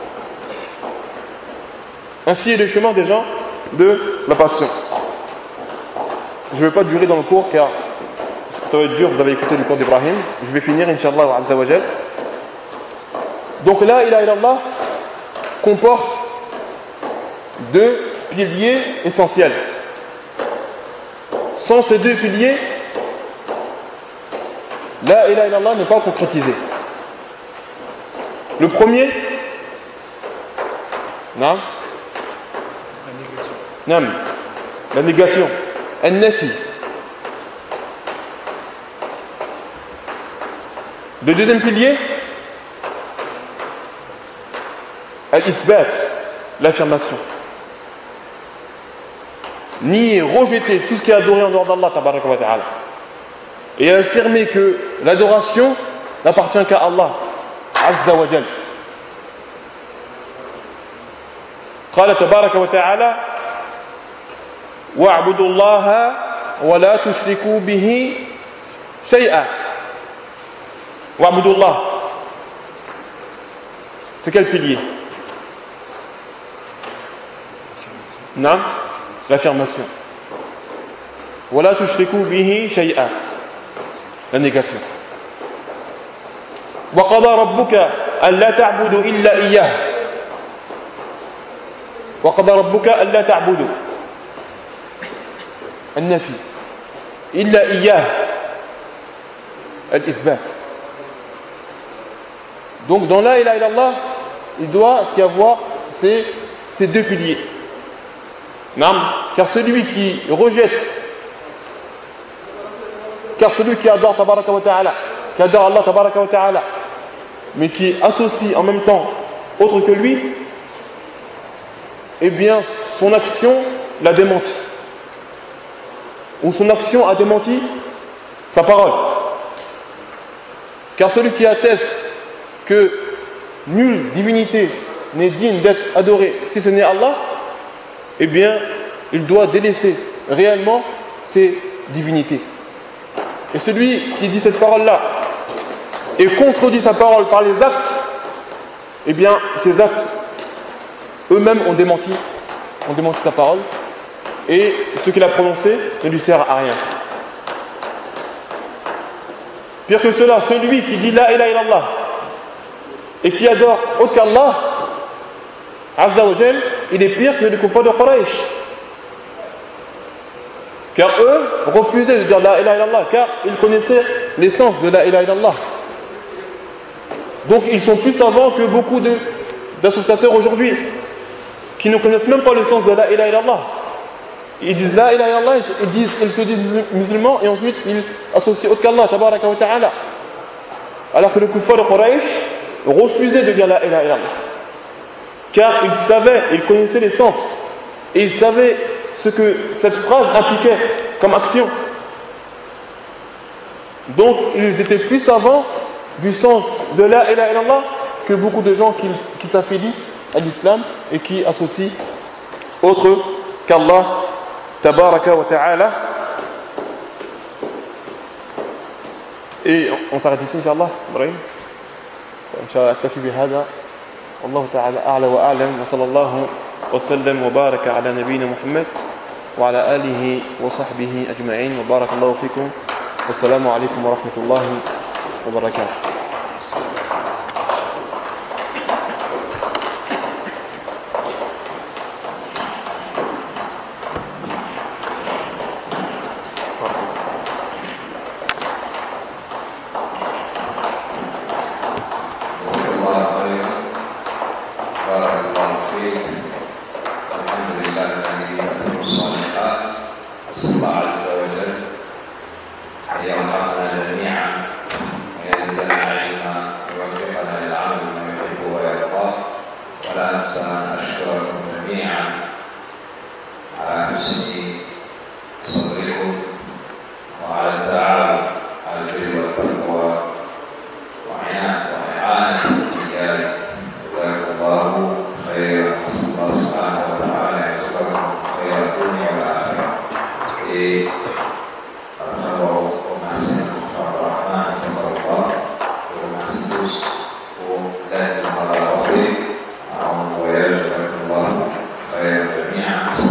Ainsi est le chemin des gens de la passion. Je ne vais pas durer dans le cours car ça va être dur, vous avez écouté le cours d'Ibrahim. Je vais finir, Inch'Allah Azza wa Jal. Donc la ilaha illallah comporte deux piliers essentiels. Sans ces deux piliers, la ilaha illallah n'est pas concrétisée. Le premier, non, La négation. non, la négation, al-nafi. Le deuxième pilier, al-ithbat, l'affirmation. Nier, rejeter tout ce qui est adoré en dehors d'Allah tabaraka wa ta'ala. Et affirmer que l'adoration n'appartient qu'à Allah Azza wa Jal. قال تبارك وتعالى واعبدوا الله ولا تشركوا به شيئا. واعبدوا الله. C'est quel pilier? Non, l'affirmation. ولا تشركوا به شيئا. La négation. وقضى ربك ألا تعبدوا إلا إياه. وقضى ربك ألا تعبدوا. النفي. إلا إياه. الإثبات. Donc dans la ilaha illallah, il doit y avoir ces, ces deux piliers. Non, car celui qui rejette, car celui qui adore tabaraka wa ta'ala, qui adore Allah tabaraka wa ta'ala, mais qui associe en même temps autre que lui, eh bien son action l'a démenti. Ou son action a démenti sa parole. Car celui qui atteste que nulle divinité n'est digne d'être adorée si ce n'est Allah, eh bien il doit délaisser réellement ces divinités. Et celui qui dit cette parole-là et contredit sa parole par les actes, eh bien, ces actes eux-mêmes ont démenti, ont démenti sa parole, et ce qu'il a prononcé ne lui sert à rien. Pire que cela, celui qui dit la ilaha illallah et qui adore autre qu'Allah, Azza wa Jal, il est pire que les kuffar de Quraysh. Car eux refusaient de dire la ilaha illallah, car ils connaissaient l'essence de la ilaha illallah. Donc ils sont plus savants que beaucoup de, d'associateurs aujourd'hui, qui ne connaissent même pas l'essence de la ilaha illallah. Ils disent la ilaha illallah, ils, disent, ils se disent musulmans, et ensuite ils associent autre qu'Allah, tabaraka wa ta'ala. Alors que le kuffar de Quraysh refusait de dire la ilaha illallah. Car ils savaient, ils connaissaient l'essence, et ils savaient ce que cette phrase impliquait comme action. Donc ils étaient plus savants du sens de la ilaha illallah que beaucoup de gens qui, qui s'affilient à l'islam et qui associent autre qu'Allah tabaraka wa ta'ala. Et on s'arrête ici Inch'Allah, Ibrahim. Inch'Allah أكتفي بهذا والله تعالى أعلى وأعلم وصلى الله وسلم وبارك على نبينا محمد وعلى آله وصحبه أجمعين وبارك الله فيكم والسلام عليكم ورحمة الله وبركاته. جزاكم الله خيرا. الله سبحانه Et après avoir remercié notre Rahman, Allah, je remercie tous pour l'aide qu'on a apportée à mon voyage avec Allah, frère de Mia.